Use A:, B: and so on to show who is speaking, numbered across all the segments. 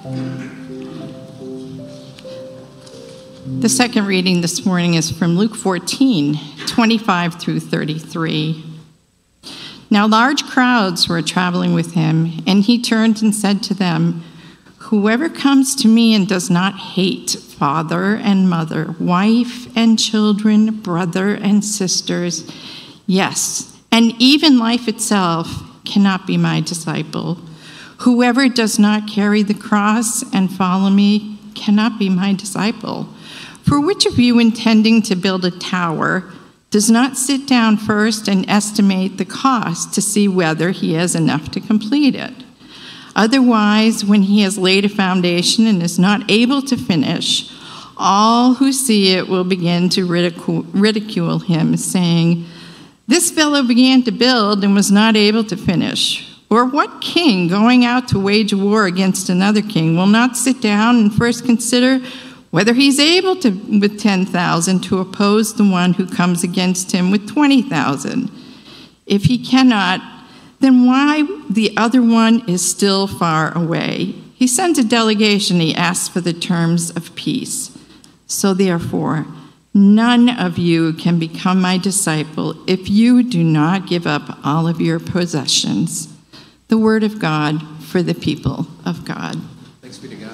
A: The second reading this morning is from Luke 14, 25 through 33. Now large crowds were traveling with him, and he turned and said to them, "Whoever comes to me and does not hate father and mother, wife and children, brother and sisters, yes, and even life itself, cannot be my disciple. Whoever does not carry the cross and follow me cannot be my disciple. For which of you, intending to build a tower, does not sit down first and estimate the cost to see whether he has enough to complete it? Otherwise, when he has laid a foundation and is not able to finish, all who see it will begin to ridicule him, saying, 'This fellow began to build and was not able to finish.' Or what king, going out to wage war against another king, will not sit down and first consider whether he's able to, with 10,000, to oppose the one who comes against him with 20,000? If he cannot, then why the other one is still far away? He sends a delegation, he asks for the terms of peace. So therefore, none of you can become my disciple if you do not give up all of your possessions." The word of God for the people of God.
B: Thanks be to God.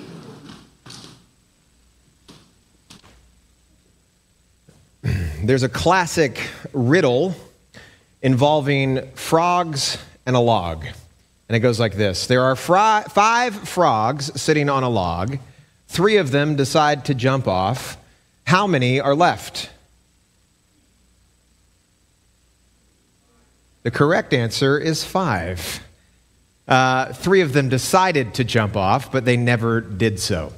B: There's a classic riddle involving frogs and a log. And it goes like this. There are 5 frogs sitting on a log. 3 of them decide to jump off. How many are left? The correct answer is 5. 3 of them decided to jump off, but they never did so.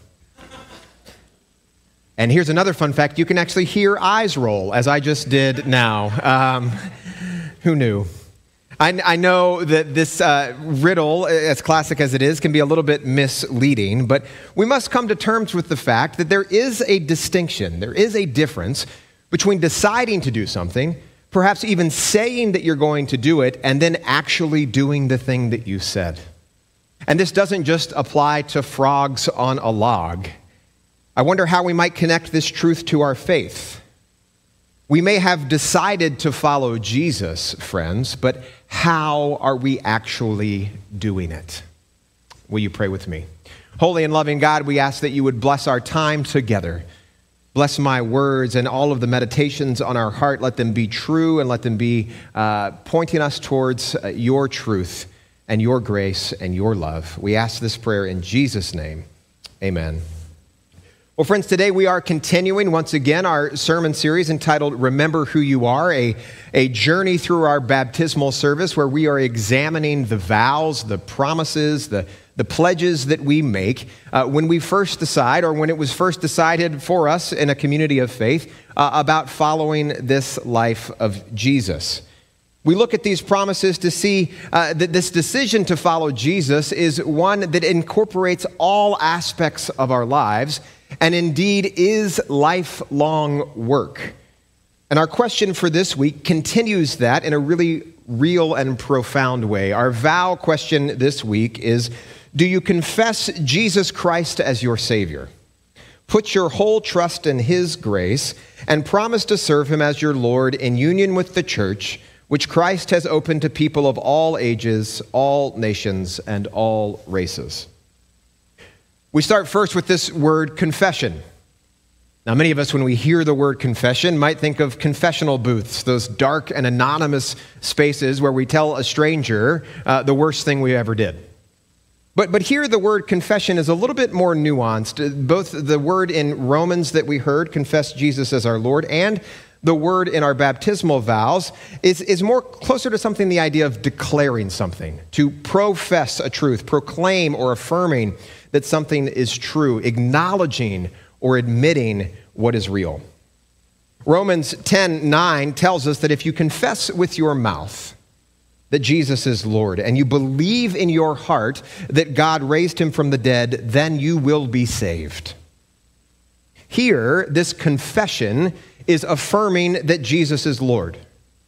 B: And here's another fun fact. You can actually hear eyes roll, as I just did now. Who knew? I know that this riddle, as classic as it is, can be a little bit misleading, but we must come to terms with the fact that there is a distinction, there is a difference between deciding to do something, perhaps even saying that you're going to do it, and then actually doing the thing that you said. And this doesn't just apply to frogs on a log. I wonder how we might connect this truth to our faith. We may have decided to follow Jesus, friends, but how are we actually doing it? Will you pray with me? Holy and loving God, we ask that you would bless our time together. Bless my words and all of the meditations on our heart. Let them be true and let them be pointing us towards your truth and your grace and your love. We ask this prayer in Jesus' name. Amen. Well, friends, today we are continuing once again our sermon series entitled Remember Who You Are, a journey through our baptismal service where we are examining the vows, the promises, the pledges that we make when we first decide, or when it was first decided for us in a community of faith, about following this life of Jesus. We look at these promises to see that this decision to follow Jesus is one that incorporates all aspects of our lives and indeed is lifelong work. And our question for this week continues that in a really real and profound way. Our vow question this week is, do you confess Jesus Christ as your Savior? Put your whole trust in His grace and promise to serve Him as your Lord in union with the church, which Christ has opened to people of all ages, all nations, and all races. We start first with this word confession. Now, many of us, when we hear the word confession, might think of confessional booths, those dark and anonymous spaces where we tell a stranger the worst thing we ever did. But here the word confession is a little bit more nuanced. Both the word in Romans that we heard, confess Jesus as our Lord, and the word in our baptismal vows is more closer to something, the idea of declaring something, to profess a truth, proclaim or affirming that something is true, acknowledging or admitting what is real. Romans 10:9 tells us that if you confess with your mouth that Jesus is Lord and you believe in your heart that God raised him from the dead, then you will be saved. Here, this confession is affirming that Jesus is Lord.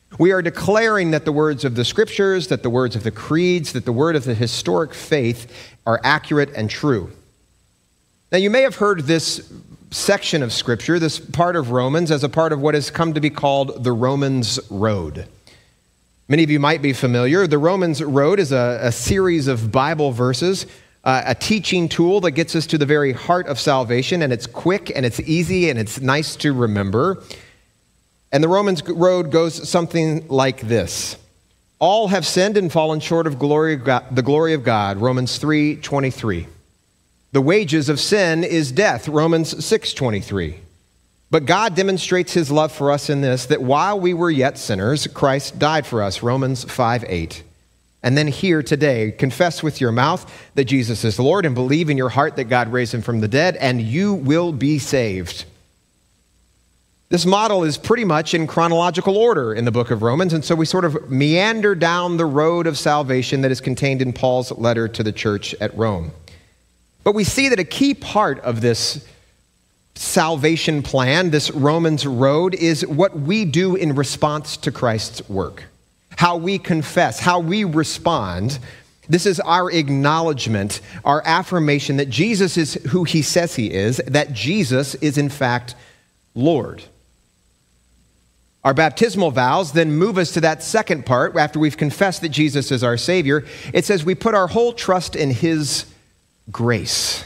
B: We are declaring that the words of the Scriptures, that the words of the creeds, that the word of the historic faith are accurate and true. Now, you may have heard this section of Scripture, this part of Romans, as a part of what has come to be called the Romans Road. Many of you might be familiar. The Romans Road is a series of Bible verses, a teaching tool that gets us to the very heart of salvation, and it's quick, and it's easy, and it's nice to remember. And the Romans Road goes something like this. All have sinned and fallen short of the glory of God, Romans 3:23. The wages of sin is death, Romans 6:23. But God demonstrates his love for us in this, that while we were yet sinners, Christ died for us, Romans 5:8. And then here today, confess with your mouth that Jesus is Lord and believe in your heart that God raised him from the dead, and you will be saved. This model is pretty much in chronological order in the book of Romans, and so we sort of meander down the road of salvation that is contained in Paul's letter to the church at Rome. But we see that a key part of this salvation plan, this Romans road, is what we do in response to Christ's work. How we confess, how we respond. This is our acknowledgement, our affirmation that Jesus is who he says he is, that Jesus is in fact Lord. Our baptismal vows then move us to that second part after we've confessed that Jesus is our Savior. It says we put our whole trust in his grace.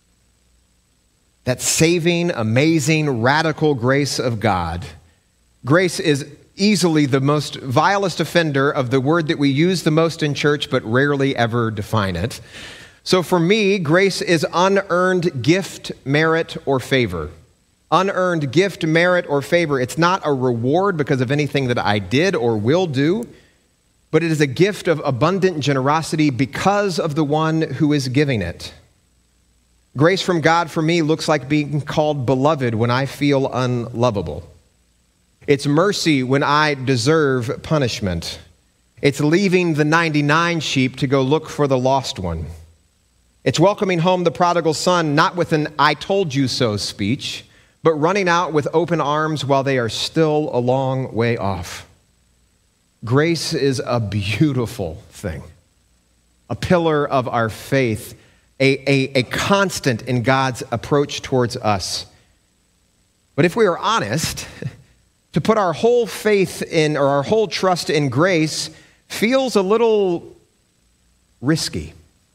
B: That saving, amazing, radical grace of God. Grace is easily the most vilest offender of the word that we use the most in church but rarely ever define it. So for me, grace is unearned gift, merit, or favor. Unearned gift, merit, or favor. It's not a reward because of anything that I did or will do, but it is a gift of abundant generosity because of the one who is giving it. Grace from God for me looks like being called beloved when I feel unlovable. It's mercy when I deserve punishment. It's leaving the 99 sheep to go look for the lost one. It's welcoming home the prodigal son, not with an "I told you so" speech, but running out with open arms while they are still a long way off. Grace is a beautiful thing, a pillar of our faith, a constant in God's approach towards us. But if we are honest, to put our whole faith in, or our whole trust in grace feels a little risky.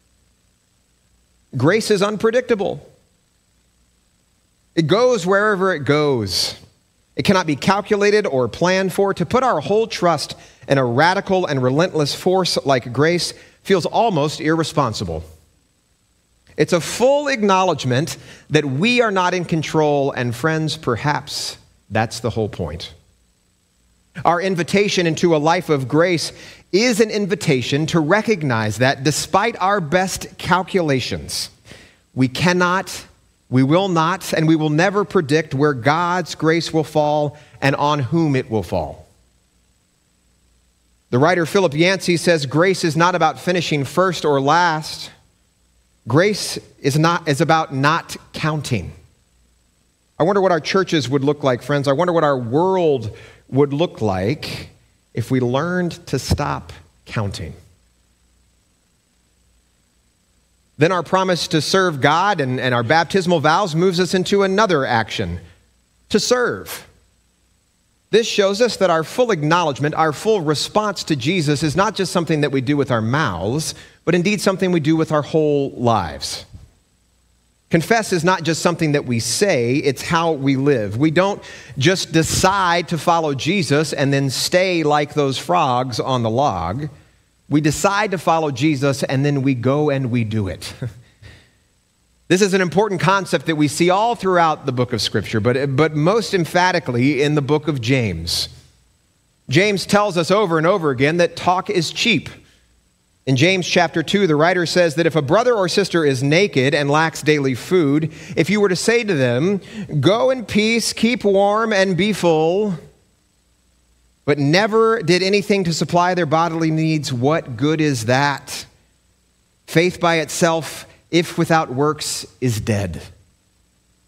B: Grace is unpredictable. It goes wherever it goes. It cannot be calculated or planned for. To put our whole trust in a radical and relentless force like grace feels almost irresponsible. It's a full acknowledgement that we are not in control, and friends, perhaps that's the whole point. Our invitation into a life of grace is an invitation to recognize that despite our best calculations, we cannot, we will not, and we will never predict where God's grace will fall and on whom it will fall. The writer Philip Yancey says grace is not about finishing first or last. Grace is about not counting. I wonder what our churches would look like, friends. I wonder what our world would look like if we learned to stop counting. Then our promise to serve God and our baptismal vows moves us into another action, to serve. This shows us that our full acknowledgement, our full response to Jesus is not just something that we do with our mouths, but indeed something we do with our whole lives. Confess is not just something that we say, it's how we live. We don't just decide to follow Jesus and then stay like those frogs on the log. We decide to follow Jesus and then we go and we do it. This is an important concept that we see all throughout the book of Scripture, but most emphatically in the book of James. James tells us over and over again that talk is cheap. In James chapter 2, the writer says that if a brother or sister is naked and lacks daily food, if you were to say to them, "Go in peace, keep warm, and be full," but never did anything to supply their bodily needs, what good is that? Faith by itself, if without works, is dead.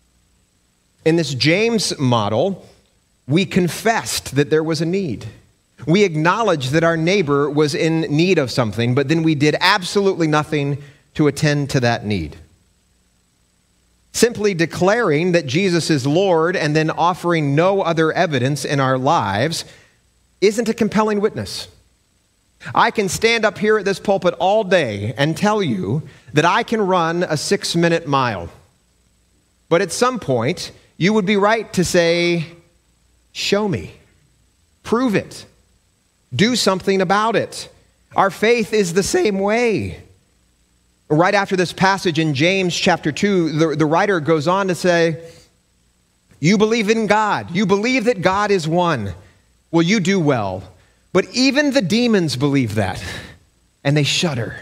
B: In this James model, we confessed that there was a need. We acknowledged that our neighbor was in need of something, but then we did absolutely nothing to attend to that need. Simply declaring that Jesus is Lord and then offering no other evidence in our lives isn't a compelling witness. I can stand up here at this pulpit all day and tell you that I can run a 6-minute mile. But at some point, you would be right to say, show me, prove it, do something about it. Our faith is the same way. Right after this passage in James chapter 2, the writer goes on to say, you believe in God. You believe that God is one. Well, you do well. But even the demons believe that, and they shudder.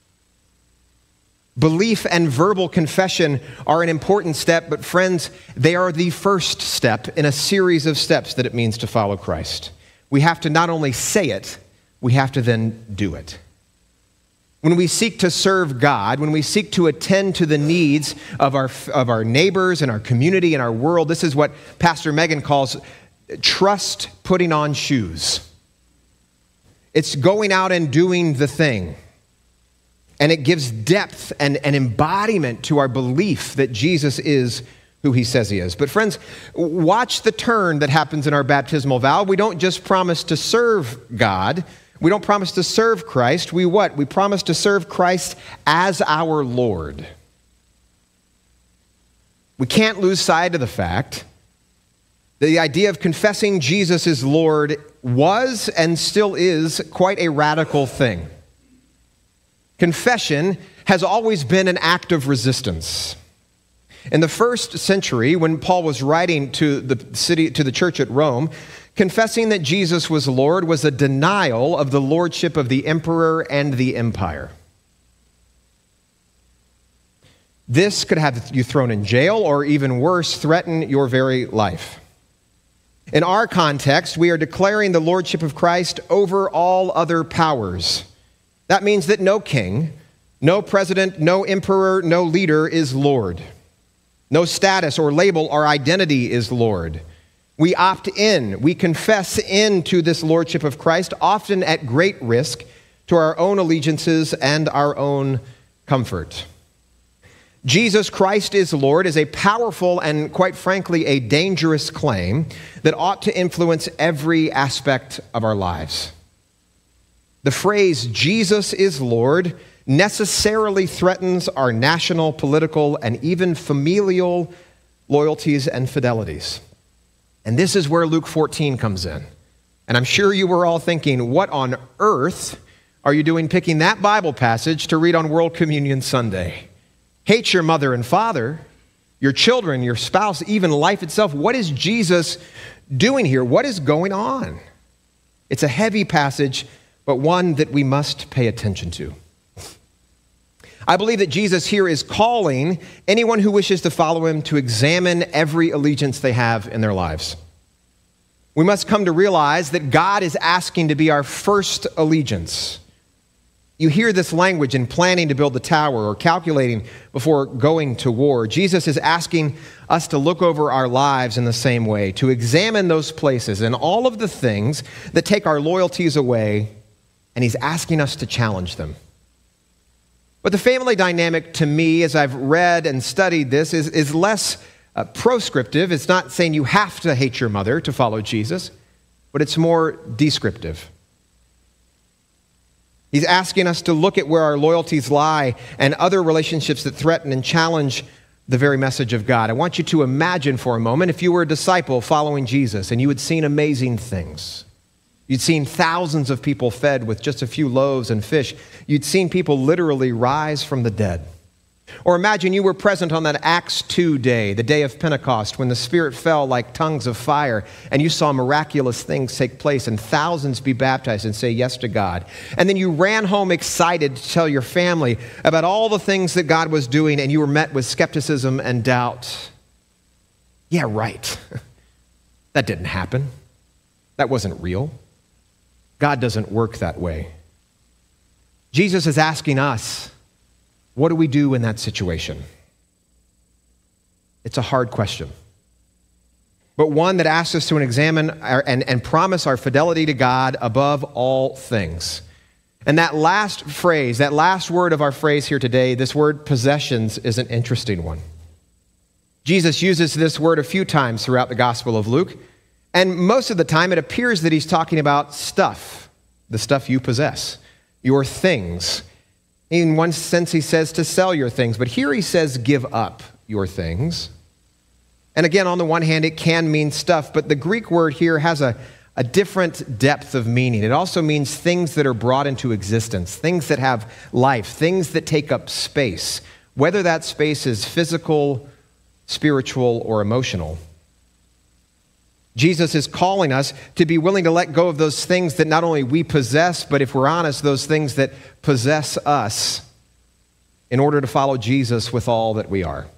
B: Belief and verbal confession are an important step, but friends, they are the first step in a series of steps that it means to follow Christ. We have to not only say it, we have to then do it. When we seek to serve God, when we seek to attend to the needs of our neighbors and our community and our world, this is what Pastor Megan calls trust putting on shoes. It's going out and doing the thing. And it gives depth and embodiment to our belief that Jesus is who he says he is. But friends, watch the turn that happens in our baptismal vow. We don't just promise to serve God. We don't promise to serve Christ. We what? We promise to serve Christ as our Lord. We can't lose sight of the fact that the idea of confessing Jesus as Lord was and still is quite a radical thing. Confession has always been an act of resistance. In the first century, when Paul was writing to the church at Rome, confessing that Jesus was Lord was a denial of the lordship of the emperor and the empire. This could have you thrown in jail, or even worse, threaten your very life. In our context, we are declaring the lordship of Christ over all other powers. That means that no king, no president, no emperor, no leader is Lord. No status or label or identity is Lord. We opt in, we confess into this lordship of Christ, often at great risk to our own allegiances and our own comfort. Jesus Christ is Lord is a powerful and, quite frankly, a dangerous claim that ought to influence every aspect of our lives. The phrase, Jesus is Lord, necessarily threatens our national, political, and even familial loyalties and fidelities. And this is where Luke 14 comes in. And I'm sure you were all thinking, what on earth are you doing picking that Bible passage to read on World Communion Sunday? Hate your mother and father, your children, your spouse, even life itself. What is Jesus doing here? What is going on? It's a heavy passage, but one that we must pay attention to. I believe that Jesus here is calling anyone who wishes to follow him to examine every allegiance they have in their lives. We must come to realize that God is asking to be our first allegiance. You hear this language in planning to build the tower or calculating before going to war. Jesus is asking us to look over our lives in the same way, to examine those places and all of the things that take our loyalties away, and he's asking us to challenge them. But the family dynamic, to me, as I've read and studied this, is less proscriptive. It's not saying you have to hate your mother to follow Jesus, but it's more descriptive. He's asking us to look at where our loyalties lie and other relationships that threaten and challenge the very message of God. I want you to imagine for a moment if you were a disciple following Jesus and you had seen amazing things. You'd seen thousands of people fed with just a few loaves and fish. You'd seen people literally rise from the dead. Or imagine you were present on that Acts 2 day, the day of Pentecost, when the Spirit fell like tongues of fire, and you saw miraculous things take place and thousands be baptized and say yes to God. And then you ran home excited to tell your family about all the things that God was doing, and you were met with skepticism and doubt. Yeah, right. That didn't happen. That wasn't real. God doesn't work that way. Jesus is asking us, what do we do in that situation? It's a hard question. but one that asks us to examine and promise our fidelity to God above all things. And that last phrase, that last word of our phrase here today, this word possessions, is an interesting one. Jesus uses this word a few times throughout the Gospel of Luke, and most of the time it appears that he's talking about stuff, the stuff you possess, your things. In one sense, he says to sell your things, but here he says give up your things. And again, on the one hand, it can mean stuff, but the Greek word here has a different depth of meaning. It also means things that are brought into existence, things that have life, things that take up space, whether that space is physical, spiritual, or emotional. Jesus is calling us to be willing to let go of those things that not only we possess, but if we're honest, those things that possess us in order to follow Jesus with all that we are.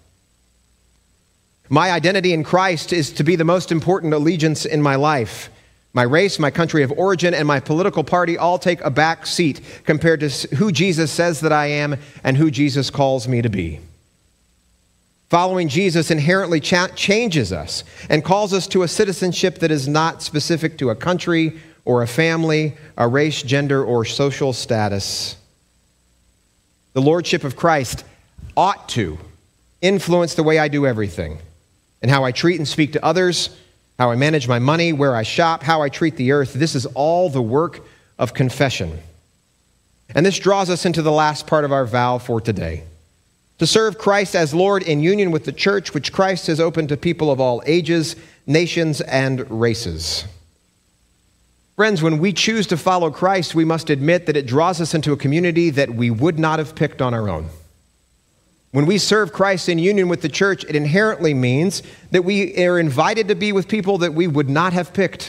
B: My identity in Christ is to be the most important allegiance in my life. My race, my country of origin, and my political party all take a back seat compared to who Jesus says that I am and who Jesus calls me to be. Following Jesus inherently changes us and calls us to a citizenship that is not specific to a country or a family, a race, gender, or social status. The lordship of Christ ought to influence the way I do everything and how I treat and speak to others, how I manage my money, where I shop, how I treat the earth. This is all the work of confession. And this draws us into the last part of our vow for today. To serve Christ as Lord in union with the church, which Christ has opened to people of all ages, nations, and races. Friends, when we choose to follow Christ, we must admit that it draws us into a community that we would not have picked on our own. When we serve Christ in union with the church, it inherently means that we are invited to be with people that we would not have picked.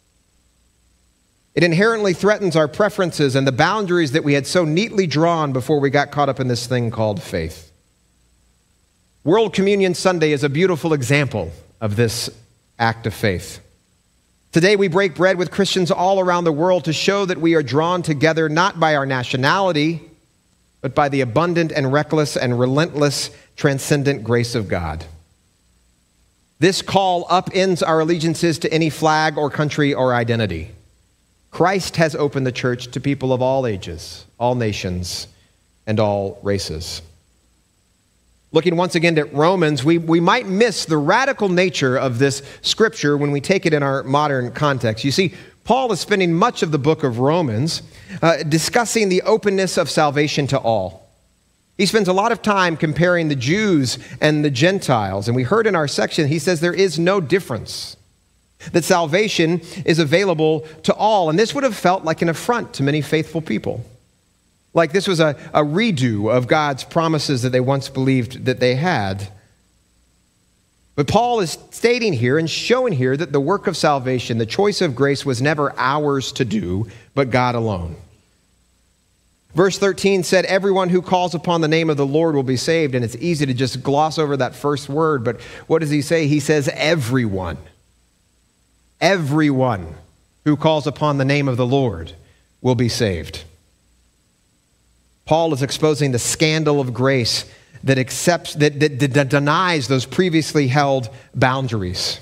B: It inherently threatens our preferences and the boundaries that we had so neatly drawn before we got caught up in this thing called faith. World Communion Sunday is a beautiful example of this act of faith. Today we break bread with Christians all around the world to show that we are drawn together not by our nationality, but by the abundant and reckless and relentless transcendent grace of God. This call upends our allegiances to any flag or country or identity. Christ has opened the church to people of all ages, all nations, and all races. Looking once again at Romans, we might miss the radical nature of this scripture when we take it in our modern context. You see, Paul is spending much of the book of Romans discussing the openness of salvation to all. He spends a lot of time comparing the Jews and the Gentiles. And we heard in our section, he says there is no difference, that salvation is available to all. And this would have felt like an affront to many faithful people. Like this was a redo of God's promises that they once believed that they had. But Paul is stating here and showing here that the work of salvation, the choice of grace, was never ours to do, but God alone. Verse 13 said, everyone who calls upon the name of the Lord will be saved. And it's easy to just gloss over that first word, but what does he say? He says everyone. Everyone who calls upon the name of the Lord will be saved. Paul is exposing the scandal of grace that denies those previously held boundaries.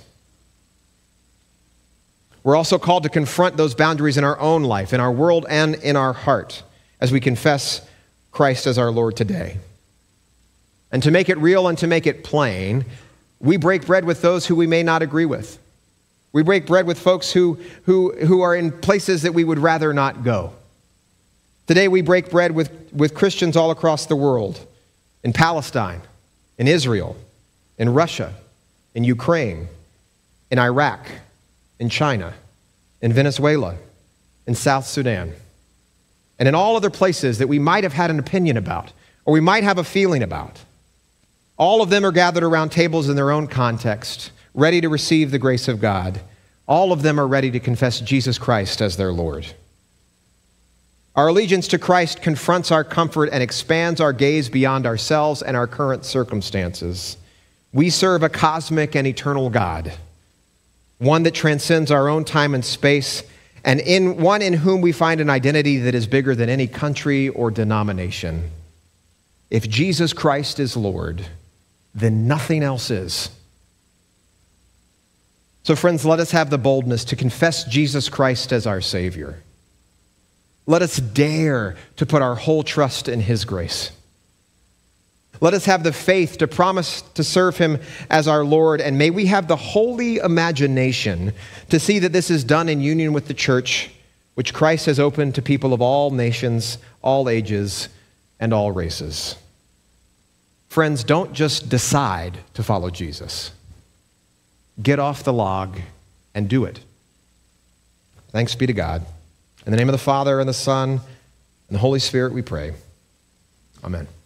B: We're also called to confront those boundaries in our own life, in our world, and in our heart as we confess Christ as our Lord today. And to make it real and to make it plain, we break bread with those who we may not agree with. We break bread with folks who are in places that we would rather not go. Today we break bread with Christians all across the world, in Palestine, in Israel, in Russia, in Ukraine, in Iraq, in China, in Venezuela, in South Sudan, and in all other places that we might have had an opinion about, or we might have a feeling about. All of them are gathered around tables in their own context, ready to receive the grace of God. All of them are ready to confess Jesus Christ as their Lord. Our allegiance to Christ confronts our comfort and expands our gaze beyond ourselves and our current circumstances. We serve a cosmic and eternal God, one that transcends our own time and space, and one in whom we find an identity that is bigger than any country or denomination. If Jesus Christ is Lord, then nothing else is. So friends, let us have the boldness to confess Jesus Christ as our Savior. Let us dare to put our whole trust in his grace. Let us have the faith to promise to serve him as our Lord, and may we have the holy imagination to see that this is done in union with the church, which Christ has opened to people of all nations, all ages, and all races. Friends, don't just decide to follow Jesus. Get off the log and do it. Thanks be to God. In the name of the Father, and the Son, and the Holy Spirit we pray. Amen.